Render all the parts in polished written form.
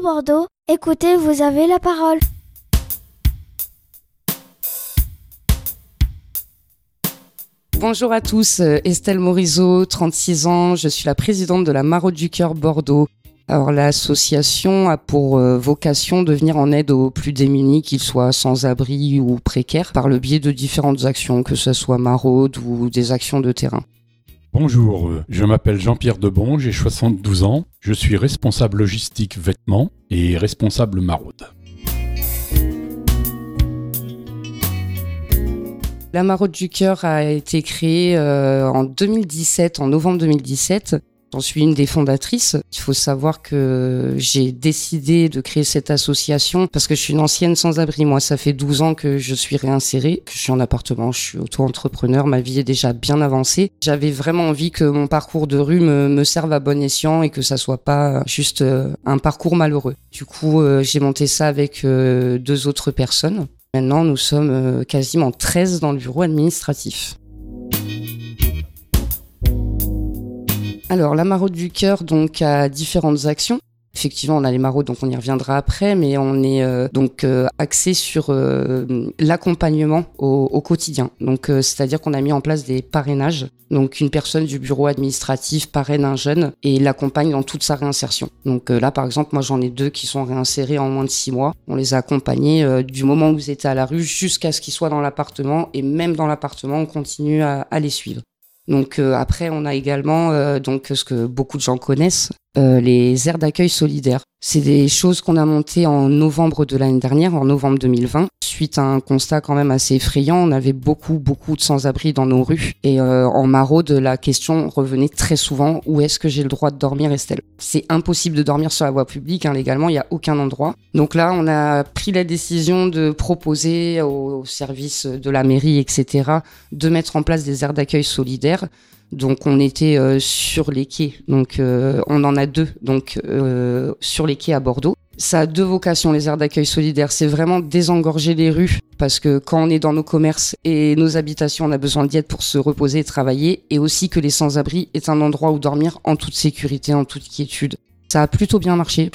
Bordeaux, écoutez, vous avez la parole. Bonjour à tous, Estelle Morizot, 36 ans, je suis la présidente de la Maraude du Cœur Bordeaux. Alors l'association a pour vocation de venir en aide aux plus démunis, qu'ils soient sans abri ou précaires, par le biais de différentes actions, que ce soit maraude ou des actions de terrain. Bonjour, je m'appelle Jean-Pierre Debon, j'ai 72 ans, je suis responsable logistique vêtements et responsable maraude. La Maraude du Cœur a été créée en 2017, en novembre 2017. J'en suis une des fondatrices. Il faut savoir que j'ai décidé de créer cette association parce que je suis une ancienne sans-abri. Moi, ça fait 12 ans que je suis réinsérée, que je suis en appartement, je suis auto-entrepreneur. Ma vie est déjà bien avancée. J'avais vraiment envie que mon parcours de rue me serve à bon escient et que ça soit pas juste un parcours malheureux. Du coup, j'ai monté ça avec 2 autres personnes. Maintenant, nous sommes quasiment 13 dans le bureau administratif. Alors, la Maraude du Cœur donc a différentes actions. Effectivement, on a les maraudes, donc on y reviendra après, mais on est axé sur l'accompagnement au quotidien. Donc, c'est-à-dire qu'on a mis en place des parrainages. Donc, une personne du bureau administratif parraine un jeune et l'accompagne dans toute sa réinsertion. Donc là, par exemple, moi j'en ai 2 qui sont réinsérés en moins de 6 mois. On les a accompagnés du moment où ils étaient à la rue jusqu'à ce qu'ils soient dans l'appartement, et même dans l'appartement, on continue à les suivre. Donc après, on a également ce que beaucoup de gens connaissent, les aires d'accueil solidaires. C'est des choses qu'on a montées en novembre de l'année dernière, en novembre 2020. Suite à un constat quand même assez effrayant, on avait beaucoup de sans-abri dans nos rues. Et en maraude, la question revenait très souvent, où est-ce que j'ai le droit de dormir, Estelle ? C'est impossible de dormir sur la voie publique, légalement, il n'y a aucun endroit. Donc là, on a pris la décision de proposer aux services de la mairie, etc., de mettre en place des aires d'accueil solidaires. Donc on était sur les quais, donc on en a 2 sur les quais à Bordeaux. Ça a 2 vocations, les aires d'accueil solidaires, c'est vraiment désengorger les rues, parce que quand on est dans nos commerces et nos habitations, on a besoin d'y être pour se reposer et travailler, et aussi que les sans-abri aient un endroit où dormir en toute sécurité, en toute quiétude. Ça a plutôt bien marché.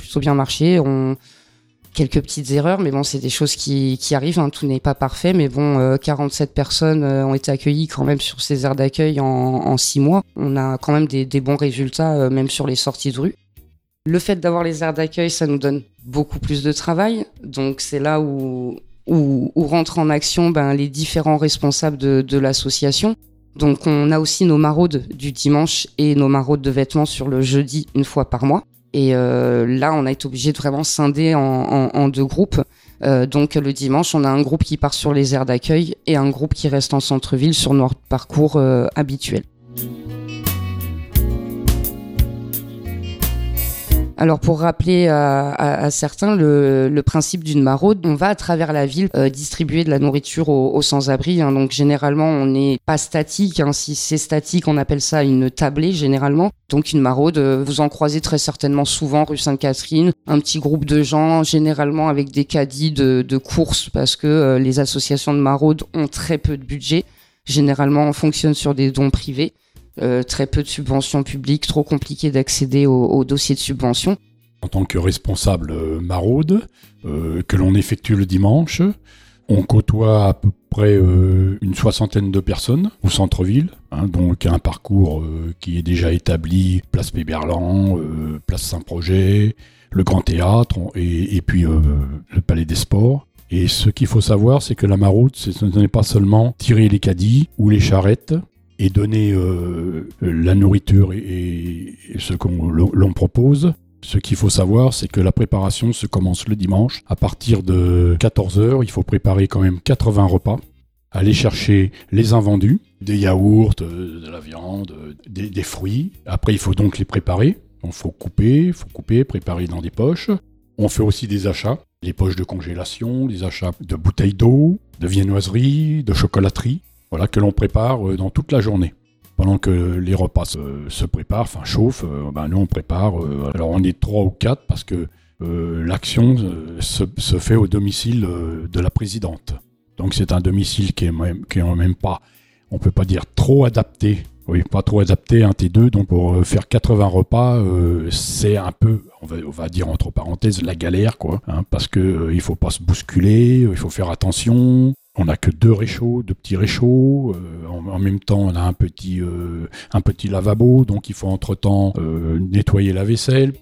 Quelques petites erreurs, mais bon, c'est des choses qui arrivent, tout n'est pas parfait, mais bon, 47 personnes ont été accueillies quand même sur ces aires d'accueil en 6 mois. On a quand même des bons résultats, même sur les sorties de rue. Le fait d'avoir les aires d'accueil, ça nous donne beaucoup plus de travail, donc c'est là où rentrent en action les différents responsables de l'association. Donc on a aussi nos maraudes du dimanche et nos maraudes de vêtements sur le jeudi, 1 fois par mois. Et là, on a été obligé de vraiment scinder en 2 groupes. Donc le dimanche, on a un groupe qui part sur les aires d'accueil et un groupe qui reste en centre-ville sur notre parcours habituel. Alors pour rappeler à certains le principe d'une maraude, on va à travers la ville distribuer de la nourriture aux sans-abri. Donc généralement on n'est pas statique. Si c'est statique, on appelle ça une tablée généralement. Donc une maraude, vous en croisez très certainement souvent rue Sainte-Catherine. Un petit groupe de gens, généralement avec des caddies de courses, parce que les associations de maraude ont très peu de budget. Généralement on fonctionne sur des dons privés. Très peu de subventions publiques, trop compliqué d'accéder aux dossiers de subvention. En tant que responsable maraude, que l'on effectue le dimanche, on côtoie à peu près une 60aine de personnes au centre-ville, donc un parcours qui est déjà établi, place Péberlan, place Saint-Projet, le Grand Théâtre et puis le Palais des Sports. Et ce qu'il faut savoir, c'est que la maraude, ce n'est pas seulement tirer les caddies ou les charrettes, et donner la nourriture et ce qu'on l'on propose. Ce qu'il faut savoir, c'est que la préparation se commence le dimanche. À partir de 14h, il faut préparer quand même 80 repas. Aller chercher les invendus, des yaourts, de la viande, des fruits. Après, il faut donc les préparer. Il faut couper, préparer dans des poches. On fait aussi des achats. Les poches de congélation, les achats de bouteilles d'eau, de viennoiserie, de chocolaterie. Voilà, que l'on prépare dans toute la journée. Pendant que les repas se préparent, chauffent, nous on prépare. Alors on est 3 ou 4 parce que l'action se fait au domicile de la présidente. Donc c'est un domicile qui est même pas, on peut pas dire trop adapté Oui, pas trop adapté, un T2, donc pour faire 80 repas, c'est un peu, on va dire entre parenthèses, la galère, quoi, hein, parce que il faut pas se bousculer, il faut faire attention. On n'a que deux petits réchauds. En même temps, on a un petit lavabo, donc il faut entre-temps nettoyer la vaisselle.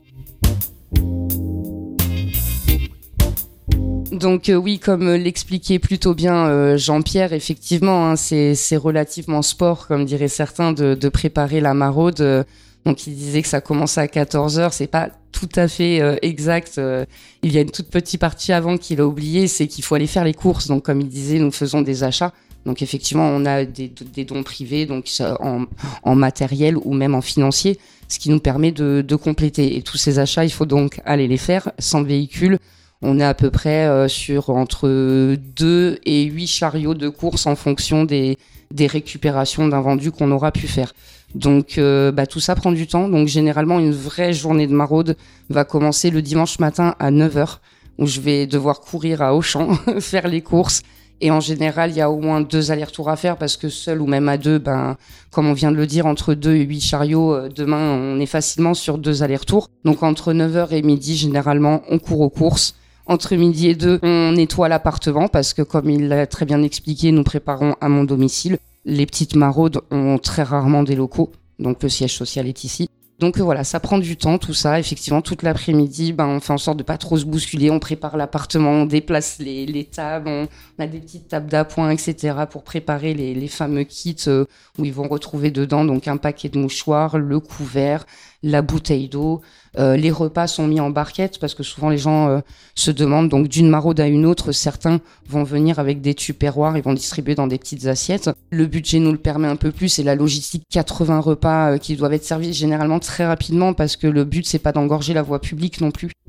Donc oui, comme l'expliquait plutôt bien Jean-Pierre, effectivement, hein, c'est relativement sport, comme diraient certains, de préparer la maraude. Donc il disait que ça commençait à 14h, c'est pas tout à fait exact. Il y a une toute petite partie avant qu'il a oublié, c'est qu'il faut aller faire les courses. Donc comme il disait, nous faisons des achats. Donc effectivement, on a des dons privés, donc en matériel ou même en financier, ce qui nous permet de compléter. Et tous ces achats, il faut donc aller les faire sans véhicule. On est à peu près sur entre 2 et 8 chariots de course en fonction des récupérations d'invendus qu'on aura pu faire. Donc tout ça prend du temps. Donc généralement, une vraie journée de maraude va commencer le dimanche matin à 9h, où je vais devoir courir à Auchan, faire les courses. Et en général, il y a au moins 2 allers-retours à faire parce que seul ou même à 2, comme on vient de le dire, entre 2 et 8 chariots, demain, on est facilement sur 2 allers-retours. Donc entre 9h et midi, généralement, on court aux courses. Entre midi et 2, on nettoie l'appartement parce que, comme il l'a très bien expliqué, nous préparons à mon domicile. Les petites maraudes ont très rarement des locaux, donc le siège social est ici. Donc voilà, ça prend du temps, tout ça. Effectivement, toute l'après-midi, on fait en sorte de pas trop se bousculer. On prépare l'appartement, on déplace les tables, on a des petites tables d'appoint, etc. pour préparer les fameux kits où ils vont retrouver dedans donc un paquet de mouchoirs, le couvert, la bouteille d'eau. Les repas sont mis en barquette parce que souvent les gens se demandent, donc d'une maraude à une autre, certains vont venir avec des tupperwares, ils vont distribuer dans des petites assiettes. Le budget nous le permet un peu plus et la logistique, 80 repas qui doivent être servis généralement très rapidement parce que le but c'est pas d'engorger la voie publique non plus.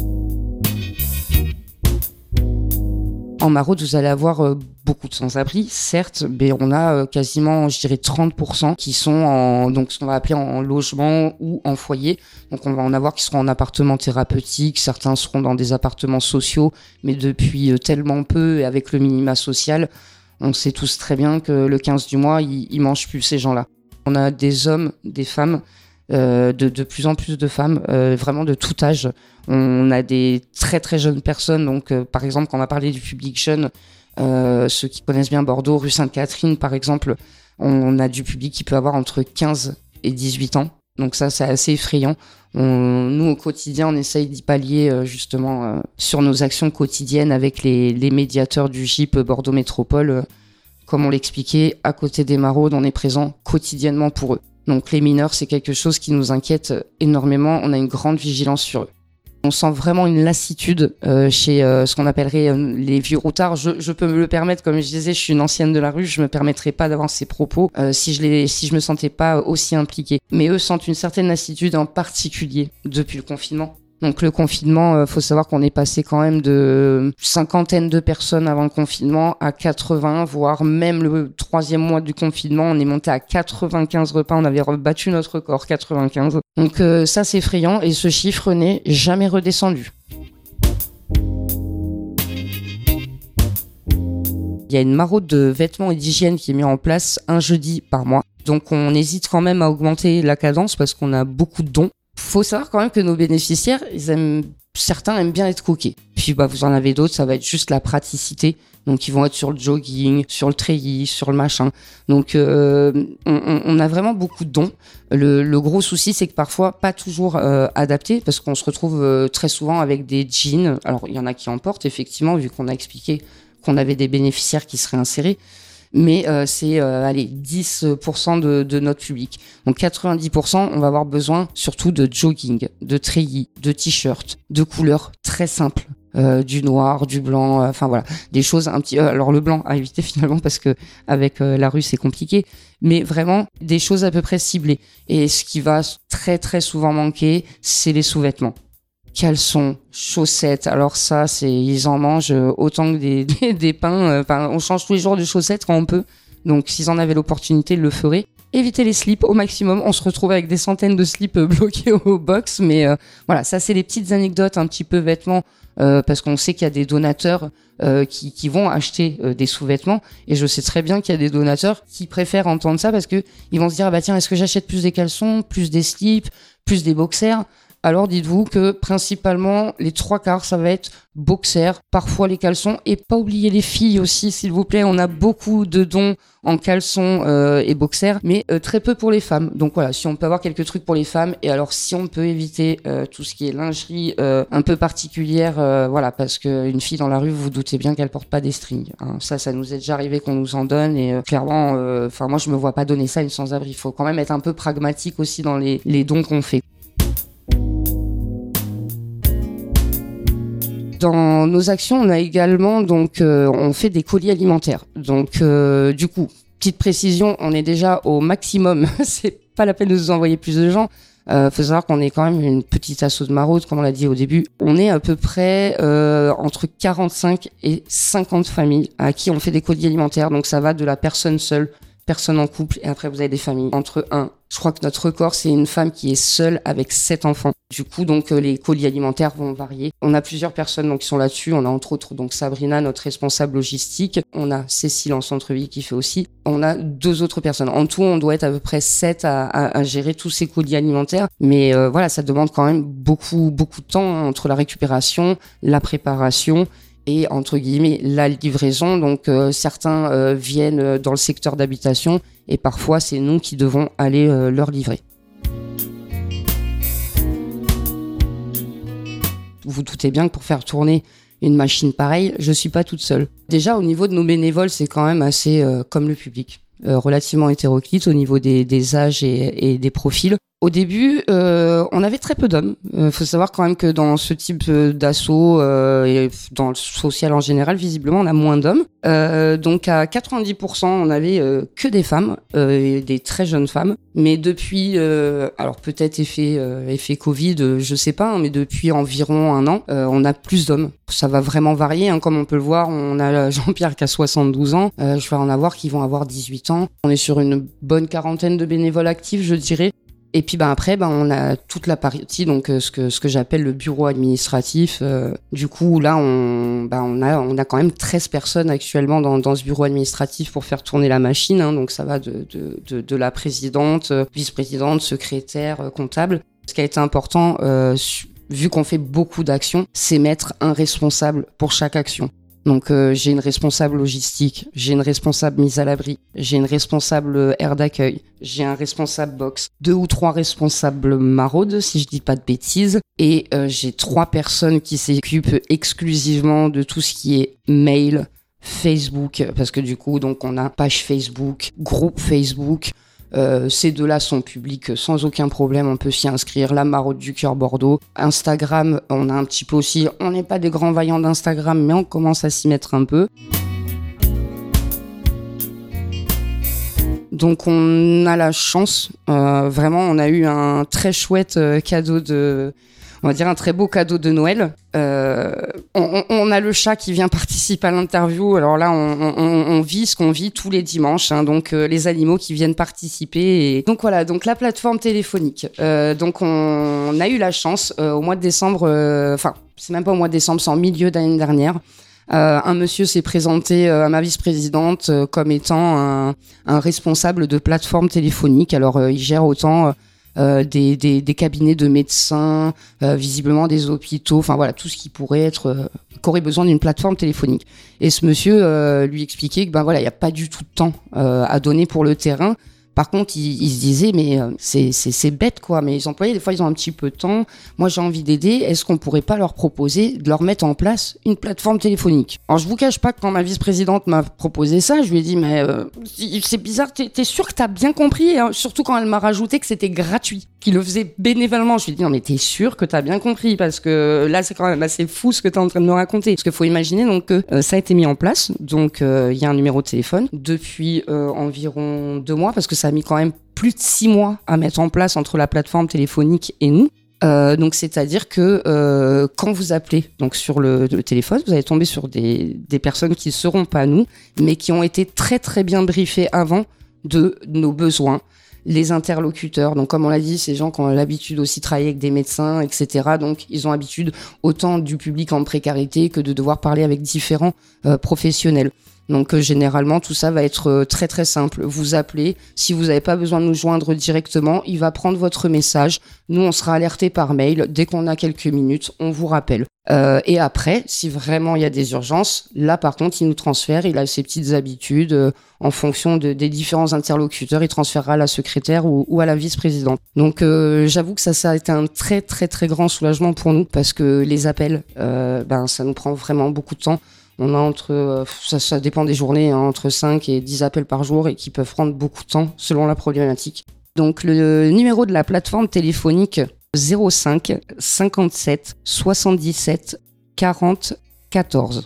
En maraude, vous allez avoir beaucoup de sans-abri, certes, mais on a quasiment, je dirais, 30% qui sont en, donc ce qu'on va appeler en logement ou en foyer. Donc on va en avoir qui seront en appartement thérapeutique, certains seront dans des appartements sociaux, mais depuis tellement peu et avec le minima social, on sait tous très bien que le 15 du mois, ils mangent plus ces gens-là. On a des hommes, des femmes, de plus en plus de femmes, vraiment de tout âge. On a des très très jeunes personnes, donc par exemple quand on va parler du public jeune, ceux qui connaissent bien Bordeaux, rue Sainte-Catherine par exemple, on a du public qui peut avoir entre 15 et 18 ans, donc ça c'est assez effrayant. Nous au quotidien on essaye d'y pallier justement sur nos actions quotidiennes avec les médiateurs du GIP Bordeaux Métropole. Comme on l'expliquait, à côté des maraudes, on est présent quotidiennement pour eux. Donc les mineurs, c'est quelque chose qui nous inquiète énormément. On a une grande vigilance sur eux. On sent vraiment une lassitude chez ce qu'on appellerait les vieux routards. Je peux me le permettre, comme je disais, je suis une ancienne de la rue, je me permettrais pas d'avoir ces propos si je me sentais pas aussi impliquée. Mais eux sentent une certaine lassitude, en particulier depuis le confinement. Donc le confinement, faut savoir qu'on est passé quand même de 50 de personnes avant le confinement à 80, voire même le 3e mois du confinement, on est monté à 95 repas, on avait rebattu notre record, 95. Donc ça c'est effrayant et ce chiffre n'est jamais redescendu. Il y a une maraude de vêtements et d'hygiène qui est mise en place un jeudi par mois. Donc on hésite quand même à augmenter la cadence parce qu'on a beaucoup de dons. Faut savoir quand même que nos bénéficiaires, certains aiment bien être coquets. Puis vous en avez d'autres, ça va être juste la praticité. Donc ils vont être sur le jogging, sur le treillis, sur le machin. Donc on a vraiment beaucoup de dons. Le gros souci, c'est que parfois pas toujours adapté parce qu'on se retrouve très souvent avec des jeans. Alors il y en a qui en portent effectivement, vu qu'on a expliqué qu'on avait des bénéficiaires qui seraient insérés. Mais c'est 10% de notre public. Donc 90%, on va avoir besoin surtout de jogging, de treillis, de t-shirts, de couleurs très simples, du noir, du blanc, enfin voilà, des choses un petit. Alors le blanc à éviter finalement parce que avec la rue c'est compliqué, mais vraiment des choses à peu près ciblées. Et ce qui va très très souvent manquer, c'est les sous-vêtements. Caleçons, chaussettes, alors ça, ils en mangent autant que des pains. On change tous les jours de chaussettes quand on peut. Donc, s'ils en avaient l'opportunité, ils le feraient. éviter les slips au maximum. On se retrouve avec des centaines de slips bloqués au box, mais voilà, ça c'est les petites anecdotes un petit peu vêtements, parce qu'on sait qu'il y a des donateurs qui vont acheter des sous-vêtements, et je sais très bien qu'il y a des donateurs qui préfèrent entendre ça parce que ils vont se dire tiens, est-ce que j'achète plus des caleçons, plus des slips, plus des boxers? Alors dites-vous que principalement les 3/4 ça va être boxers, parfois les caleçons, et pas oublier les filles aussi s'il vous plaît, on a beaucoup de dons en caleçons et boxers, mais très peu pour les femmes. Donc voilà, si on peut avoir quelques trucs pour les femmes, et alors si on peut éviter tout ce qui est lingerie un peu particulière, voilà, parce qu'une fille dans la rue, vous vous doutez bien qu'elle porte pas des strings, hein. Ça nous est déjà arrivé qu'on nous en donne, et clairement, moi je me vois pas donner ça à une sans-abri. Il faut quand même être un peu pragmatique aussi dans les dons qu'on fait. Dans nos actions, on a également on fait des colis alimentaires. Donc du coup, petite précision, on est déjà au maximum. C'est pas la peine de nous envoyer plus de gens. Faut savoir qu'on est quand même une petite asso de maraude, comme on l'a dit au début. On est à peu près entre 45 et 50 familles à qui on fait des colis alimentaires. Donc ça va de la personne seule, personne en couple, et après vous avez des familles entre 1. Je crois que notre record, c'est une femme qui est seule avec 7 enfants. Du coup, les colis alimentaires vont varier. On a plusieurs personnes qui sont là-dessus. On a entre autres Sabrina, notre responsable logistique. On a Cécile en centre-ville qui fait aussi. On a 2 autres personnes. En tout, on doit être à peu près 7 à gérer tous ces colis alimentaires. Mais voilà, ça demande quand même beaucoup de temps entre la récupération, la préparation et entre guillemets la livraison. Donc certains viennent dans le secteur d'habitation, et parfois c'est nous qui devons aller leur livrer. Vous vous doutez bien que pour faire tourner une machine pareille, je suis pas toute seule. Déjà au niveau de nos bénévoles, c'est quand même assez comme le public, relativement hétéroclite au niveau des âges et des profils. Au début, on avait très peu d'hommes. Faut savoir quand même que dans ce type d'assaut et dans le social en général, visiblement, on a moins d'hommes. Donc à 90%, on avait que des femmes, et des très jeunes femmes. Mais depuis, alors peut-être effet Covid, je sais pas, mais depuis environ 1 an, on a plus d'hommes. Ça va vraiment varier, comme on peut le voir. On a Jean-Pierre qui a 72 ans. Je vais en avoir qui vont avoir 18 ans. On est sur une bonne quarantaine de bénévoles actifs, je dirais. Et puis après on a toute la partie, donc ce que j'appelle le bureau administratif. Du coup là on a quand même 13 personnes actuellement dans ce bureau administratif pour faire tourner la machine, hein. Donc ça va de la présidente, vice-présidente, secrétaire, comptable. Ce qui a été important, vu qu'on fait beaucoup d'actions, c'est mettre un responsable pour chaque action. Donc j'ai une responsable logistique, j'ai une responsable mise à l'abri, j'ai une responsable aire d'accueil, j'ai un responsable box, 2 ou 3 responsables maraudes si je dis pas de bêtises, et j'ai 3 personnes qui s'occupent exclusivement de tout ce qui est mail, Facebook, parce que du coup donc on a page Facebook, groupe Facebook. Ces 2-là sont publics sans aucun problème, on peut s'y inscrire. La Maraude du Cœur Bordeaux. Instagram, on a un petit peu aussi, on n'est pas des grands vaillants d'Instagram, mais on commence à s'y mettre un peu. Donc on a la chance, vraiment on a eu un très chouette cadeau on va dire un très beau cadeau de Noël. On a le chat qui vient participer à l'interview. Alors là, on vit ce qu'on vit tous les dimanches, hein, donc les animaux qui viennent participer. Et donc voilà, donc la plateforme téléphonique. Donc on a eu la chance au mois de décembre, c'est même pas au mois de décembre, c'est en milieu d'année dernière. Un monsieur s'est présenté à ma vice-présidente comme étant un responsable de plateforme téléphonique. Alors il gère autant des cabinets de médecins, visiblement des hôpitaux, enfin voilà, tout ce qui pourrait qu'aurait besoin d'une plateforme téléphonique. Et ce monsieur lui expliquait que il y a pas du tout de temps à donner pour le terrain. Par contre, il se disait, mais c'est bête, quoi. Mais les employés, des fois, ils ont un petit peu de temps. Moi, j'ai envie d'aider. Est-ce qu'on pourrait pas leur proposer de leur mettre en place une plateforme téléphonique? Alors, je vous cache pas que quand ma vice-présidente m'a proposé ça, je lui ai dit, mais c'est bizarre, t'es sûr que t'as bien compris, hein? Surtout quand elle m'a rajouté que c'était gratuit, qu'il le faisait bénévolement. Je lui ai dit, non, mais t'es sûr que t'as bien compris? Parce que là, c'est quand même assez fou ce que t'es en train de me raconter. Parce qu'il faut imaginer donc que ça a été mis en place. Donc, il y a un numéro de téléphone depuis environ 2 mois, parce que ça a mis quand même plus de 6 mois à mettre en place entre la plateforme téléphonique et nous. Donc c'est-à-dire que quand vous appelez donc sur le téléphone, vous allez tomber sur des personnes qui ne seront pas nous, mais qui ont été très très bien briefées avant de nos besoins, les interlocuteurs. Donc comme on l'a dit, ces gens qui ont l'habitude aussi de travailler avec des médecins, etc. Donc ils ont l'habitude autant du public en précarité que de devoir parler avec différents professionnels. Donc généralement tout ça va être très très simple. Vous appelez, si vous n'avez pas besoin de nous joindre directement, il va prendre votre message. Nous on sera alerté par mail. Dès qu'on a quelques minutes, on vous rappelle. Et après, si vraiment il y a des urgences, là par contre il nous transfère, il a ses petites habitudes en fonction des différents interlocuteurs, il transférera à la secrétaire ou à la vice-présidente. Donc j'avoue que ça a été un très très très grand soulagement pour nous parce que les appels, ça nous prend vraiment beaucoup de temps. On a ça dépend des journées, entre 5 et 10 appels par jour et qui peuvent prendre beaucoup de temps selon la problématique. Donc le numéro de la plateforme téléphonique 05 57 77 40 14.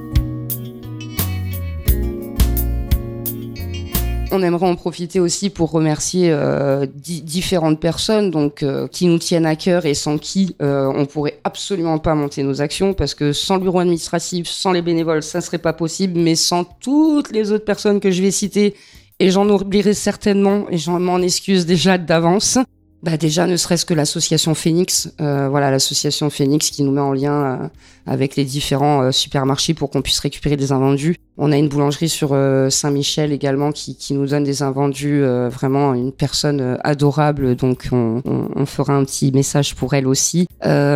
On aimerait en profiter aussi pour remercier différentes personnes qui nous tiennent à cœur et sans qui on pourrait absolument pas monter nos actions parce que sans le bureau administratif, sans les bénévoles, ça serait pas possible, mais sans toutes les autres personnes que je vais citer, et j'en oublierai certainement et j'en m'en excuse déjà d'avance. Déjà ne serait-ce que l'association Phoenix, l'association Phoenix qui nous met en lien avec les différents supermarchés pour qu'on puisse récupérer des invendus. On a une boulangerie sur Saint-Michel également qui nous donne des invendus, vraiment une personne adorable, donc on fera un petit message pour elle aussi.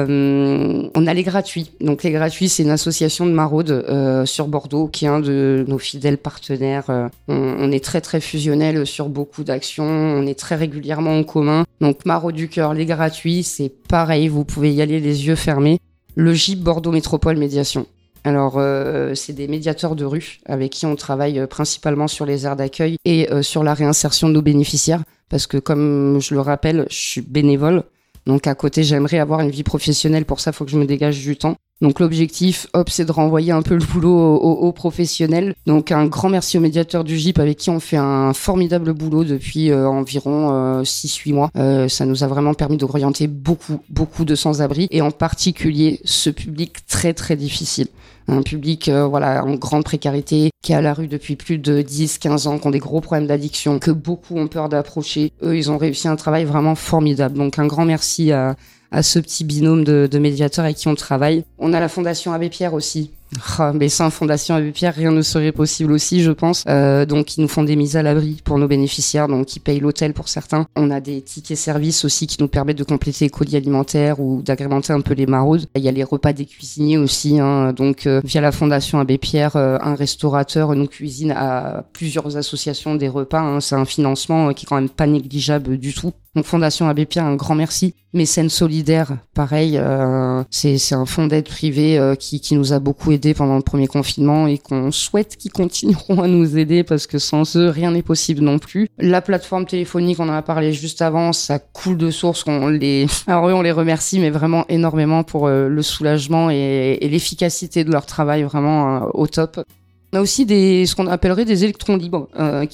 On a les gratuits. Donc les gratuits, c'est une association de maraude sur Bordeaux qui est un de nos fidèles partenaires. On est très très fusionnel sur beaucoup d'actions, on est très régulièrement en commun. Donc Maraude du Cœur, les gratuits, c'est pareil, vous pouvez y aller les yeux fermés. Le GIP Bordeaux Métropole Médiation. Alors, c'est des médiateurs de rue avec qui on travaille principalement sur les aires d'accueil et sur la réinsertion de nos bénéficiaires. Parce que comme je le rappelle, je suis bénévole. Donc à côté, j'aimerais avoir une vie professionnelle. Pour ça, il faut que je me dégage du temps. Donc l'objectif, c'est de renvoyer un peu le boulot aux professionnels. Donc un grand merci aux médiateurs du GIP avec qui on fait un formidable boulot depuis environ 6-8 mois. Ça nous a vraiment permis d'orienter beaucoup de sans-abri et en particulier ce public très très difficile. Un public en grande précarité, qui est à la rue depuis plus de 10-15 ans, qui ont des gros problèmes d'addiction, que beaucoup ont peur d'approcher. Eux, ils ont réussi un travail vraiment formidable. Donc un grand merci à ce petit binôme de médiateurs avec qui on travaille. On a la Fondation Abbé Pierre aussi. Mais sans Fondation Abbé Pierre, rien ne serait possible aussi, je pense. Donc, ils nous font des mises à l'abri pour nos bénéficiaires, donc ils payent l'hôtel pour certains. On a des tickets services aussi qui nous permettent de compléter les colis alimentaires ou d'agrémenter un peu les maraudes. Il y a les repas des cuisiniers aussi, donc via la Fondation Abbé Pierre, un restaurateur nous cuisine à plusieurs associations des repas. C'est un financement qui est quand même pas négligeable du tout. Donc Fondation Abbé Pierre, un grand merci. Mécènes solidaires, pareil, c'est un fonds d'aide privée qui nous a beaucoup aidé pendant le premier confinement et qu'on souhaite qu'ils continueront à nous aider parce que sans eux, rien n'est possible non plus. La plateforme téléphonique, on en a parlé juste avant, ça coule de source. Alors eux, on les remercie, mais vraiment énormément pour le soulagement et l'efficacité de leur travail, vraiment au top. On a aussi ce qu'on appellerait des électrons libres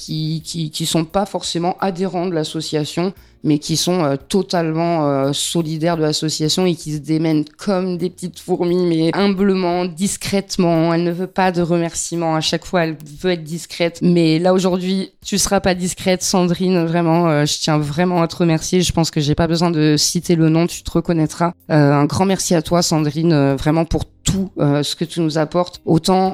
qui sont pas forcément adhérents de l'association, mais qui sont totalement solidaires de l'association et qui se démènent comme des petites fourmis, mais humblement, discrètement. Elle ne veut pas de remerciements. À chaque fois, elle veut être discrète. Mais là, aujourd'hui, tu seras pas discrète, Sandrine. Vraiment, je tiens vraiment à te remercier. Je pense que j'ai pas besoin de citer le nom, tu te reconnaîtras. Un grand merci à toi, Sandrine, vraiment pour tout ce que tu nous apportes, autant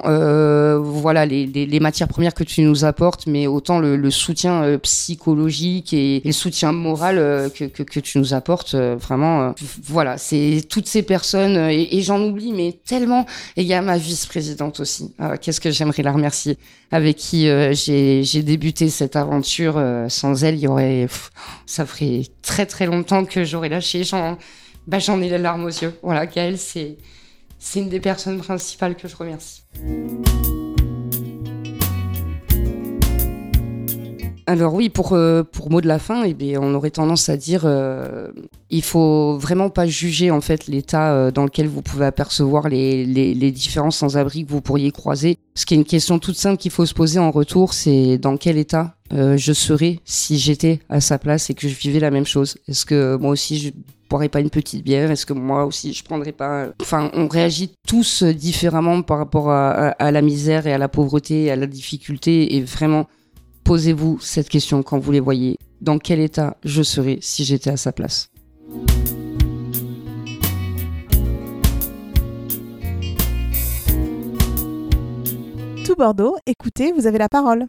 les matières premières que tu nous apportes, mais autant le soutien psychologique et le soutien moral que tu nous apportes, vraiment c'est toutes ces personnes et j'en oublie mais tellement. Et il y a ma vice-présidente aussi, qu'est-ce que j'aimerais la remercier, avec qui j'ai débuté cette aventure. Sans elle, ça ferait très très longtemps que j'aurais lâché. J'en ai les larmes aux yeux. Voilà, Gaëlle, c'est une des personnes principales que je remercie. Alors oui, pour mot de la fin, on aurait tendance à dire il faut vraiment pas juger en fait l'état dans lequel vous pouvez apercevoir les différents sans-abri que vous pourriez croiser. Ce qui est une question toute simple qu'il faut se poser en retour, c'est dans quel état je serais si j'étais à sa place et que je vivais la même chose. Est-ce que moi aussi je boirais pas une petite bière? Est-ce que moi aussi je prendrais pas... Enfin, on réagit tous différemment par rapport à la misère et à la pauvreté et à la difficulté, et vraiment... Posez-vous cette question quand vous les voyez. dans quel état je serais si j'étais à sa place. Tout Bordeaux, écoutez, vous avez la parole.